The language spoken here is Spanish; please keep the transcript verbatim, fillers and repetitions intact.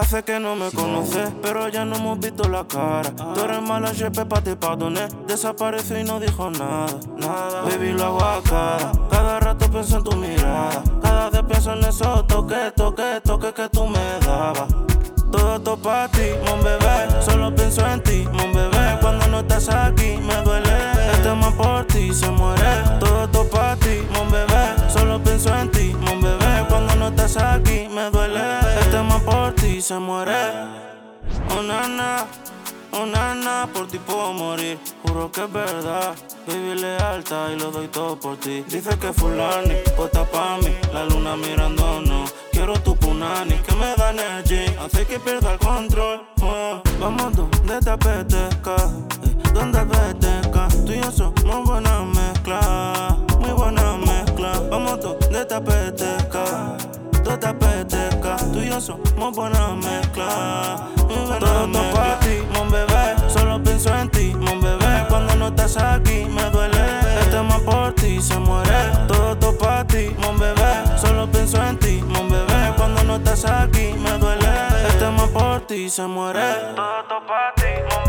Hace que no me conoces, pero ya no hemos visto la cara. Tú eres mala, je peux pas te pardonner. Desapareció y no dijo nada, nada. Baby, lo hago a cara. Cada rato pienso en tu mirada. Cada vez pienso en esos toques, toques, toques que tú me dabas. Todo esto pa' ti, mon bebé. Solo pienso en ti, mon bebé. Cuando no estás aquí, me duele. Este man por ti se muere. Todo esto pa' ti, mon bebé. Solo pienso en ti, mon bebé. Cuando no estás aquí, me duele. Este man por ti se muere. Oh nana, oh nana, por ti puedo morir. Juro que es verdad. Baby, lealtad y lo doy todo por ti. Dice que fulani, puesta pa' mí. La luna mirándonos. Quiero tu punani, que me da energía. Hace que pierda el control. Oh, vamos donde te apetezca, eh, donde apetezca. Tú y yo somos buena mezcla, muy buena mezcla. Vamos donde te apetezca, donde te apetezca. Tú y yo somos buena mezcla, muy buena todo mezcla. Todo pa' ti, mon bebé. Solo pienso en ti, mon bebé. Cuando no estás aquí, me duele. Este man por ti se muere. Todo esto pa' ti, mon bebé. Solo pienso en ti, mon bebé. Cuando no estás aquí, me duele. Este man por ti se muere. Todo esto pa' ti, mon bebé.